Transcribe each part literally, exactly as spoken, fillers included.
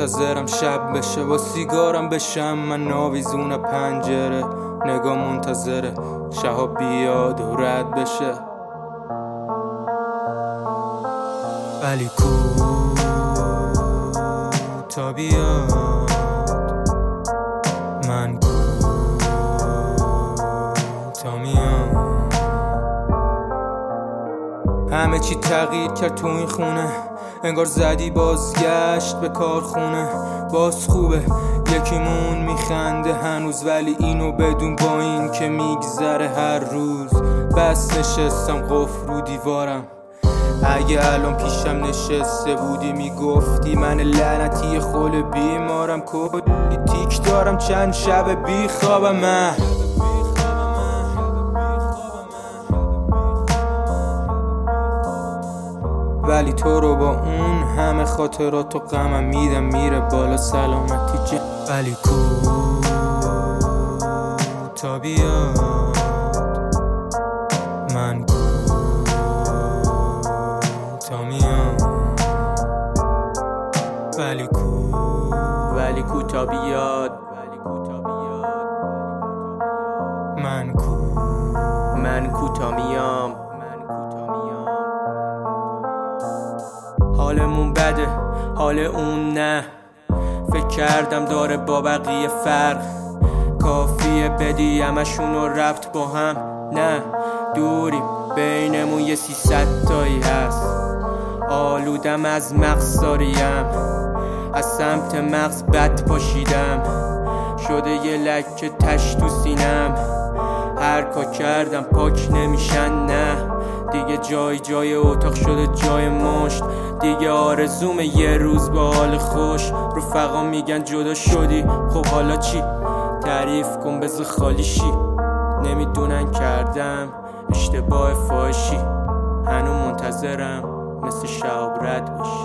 منتظرم شب بشه با سیگارم بشم من ناویزون پنجره، نگاه منتظره شهاب بیاد و رد بشه. ولی کو تا بیاد من کو تا میام. همه چی تغییر کرد تو این خونه، انگار زدی بازگشت به کارخونه. باز خوبه یکیمون میخنده هنوز، ولی اینو بدون با این که میگذره هر روز. بس نشستم قفل رو دیوارم، اگه الان پیشم نشسته بودی میگفتی من لعنتی خول بیمارم. کلی تیک دارم چند شب بی خوابم من. ولی تو رو با اون همه خاطرات و غمم میدم میره بالا سلامتی جن. ولی کو تا بیاد من کو تا میام. ولی کو ولی کو تا بیاد ولی کو تا بیاد من کو من کو تا میام. حالمون بده حال اون نه، فکر کردم داره با بقیه فرق. کافیه بدی همشونو ربط با هم، نه دوریم بینمون یه سیصد تایی هست. آلودم از مغز داریم، از سمت مغز بد پاشیدم. شده یه لکه تش تو سینم، هر کار کردم پاک نمیشن. نه دیگه جای جای اتاق شده جای مشت. دیگه آرزوم یه روز با حال خوش. رفقا میگن جدا شدی، خب حالا چی؟ تعریف کن بذار خالی شی. نمیدونن کردم اشتباه فاشی، هنو منتظرم مثل شهاب رد بشی.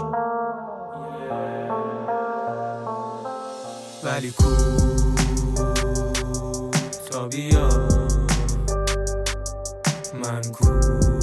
ولی کو تا بیاد من کو